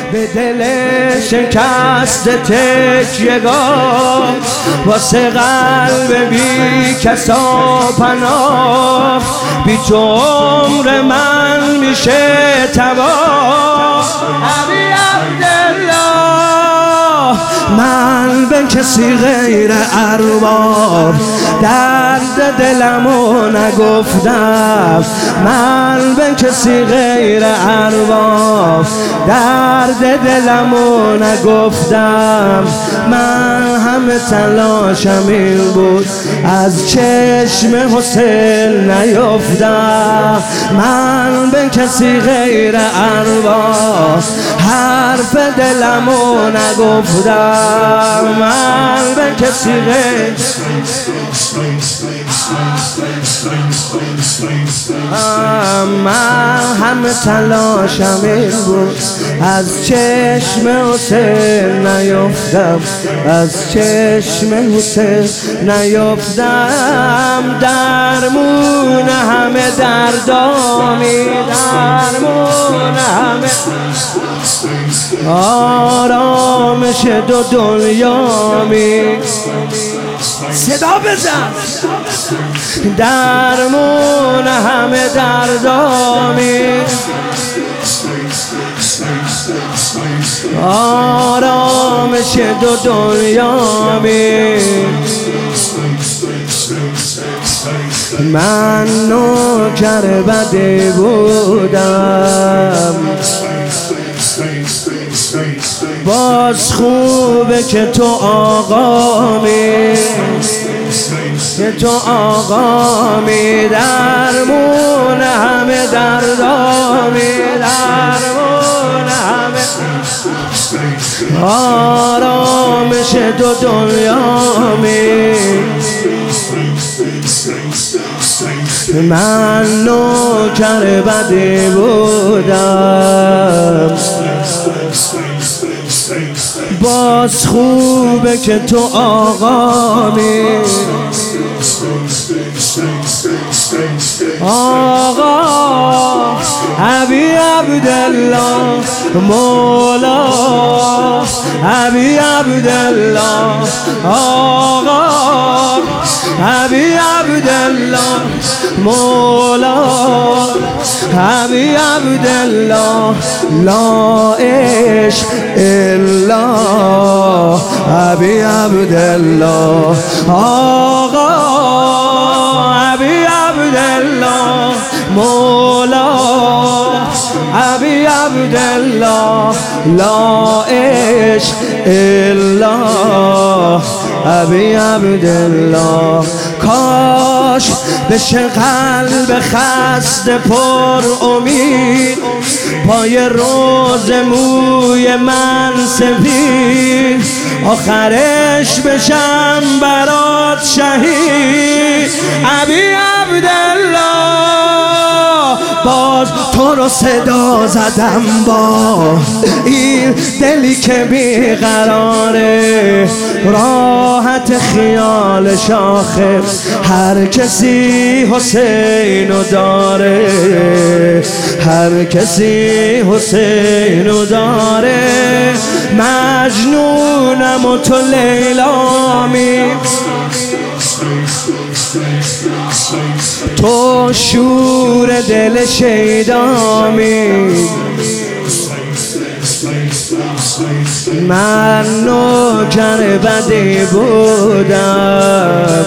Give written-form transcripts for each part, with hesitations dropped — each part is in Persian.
به دل شکست تکیه‌گاه، واسه قلب بی کسا پناه، بی تو عمر من میشه تباه. علی عبدالله من به کسی غیر ارباب درد دلمو نگفتم، من به کسی غیر ارباب درد دلمو نگفتم. من همه تلاشم این بود از چشم حسین نیفتم، من به کسی غیر ارباب حرف دلمو نگفتم، من به کسی غیر من همه تلاشم این بود از چشم حسین نیفتم، از چشم حسین نیفتم. درمون همه دردامی، درمون همه آرامش دو دنیامی. صدا بزن. درمون همه دردامی، آرامش دو دنیامی. من نوکر بده بودم، باز خوبه که تو آقامی، که تو آقامی. درمون همه دردامی، درمون همه آرامش دو دنیامی. من نوکر بده بودم، باز خوبه که تو آقامی. آقا ابی عبدالله مولا، ابی عبدالله آقا، ابی عبدالله مولا، ابی عبدالله لا عشق الا ابی عبدالله آقا، ابی عبدالله مولا، ابی عبدالله لا عشق الا ابی عبدالله. کاش بشه قلب خسته پر امید، پای روز موی من سفید، آخرش بشم برات شهید. ابی عبدالله باز تو رو صدا زدم با این دلی که بیقراره، راحت خیال شاخه هر کسی حسینو داره، هر کسی حسینو داره. مجنونم و تو لیلامی، تو شور دل شیدامی. من نوکر بده بودم،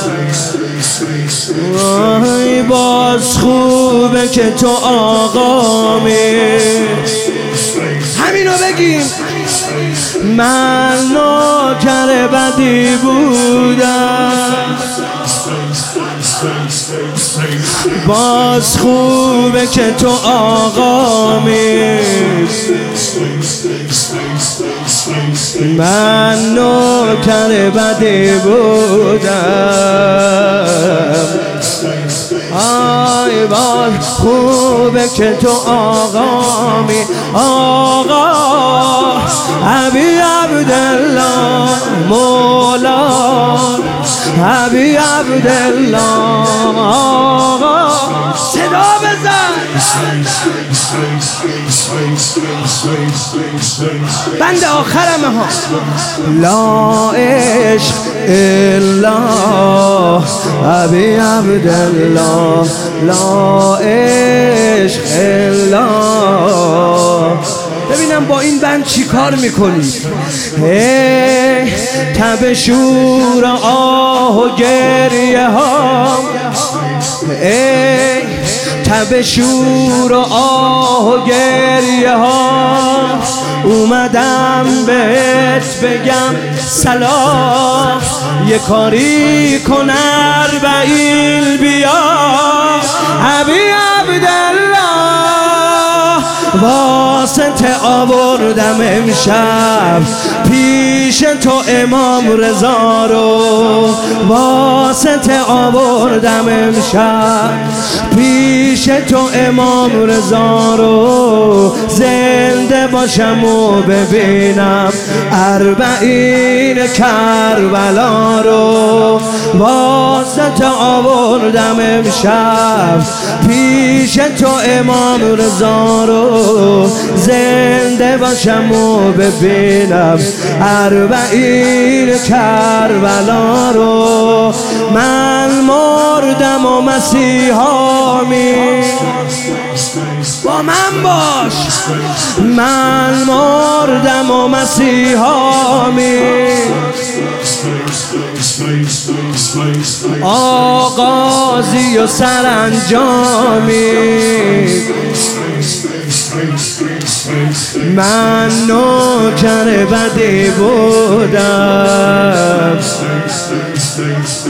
وای باز خوبه که تو آقامی. همینو بگیم. من نوکر بدی بودم، باز خوبه که تو آقامی. من نوکر بدی بودم، آی باز خوبه که تو آقامی. آقا ابی عبدالله مولا، ابی عبدالله آقا. صدا بزن. بند آخرم ها. لا عشق الا ابی عبدالله، لا عشق الا. ببینم با این بند چی کار میکنی؟ تب شور آه و گریه ها، تب شور و آه و گریه ها، اومدم بهت بگم سلام، یه کاری کن اربعین بیا ابی عبدالله. واسطه آوردم امشب پیش تو امام رضا رو، واسطه آوردم امشب پیش تو امام رضا رو، زنده باشم و ببینم اربعین کربلا رو. واسطه آوردم امشب پیش تو امام رضا رو، زنده باشم و ببینم اربعین کربلا رو. من مردم و مسیحا می با من باش، من مردم و مسیحا می آغازی و سرانجامی. من نوکر بدی بودم،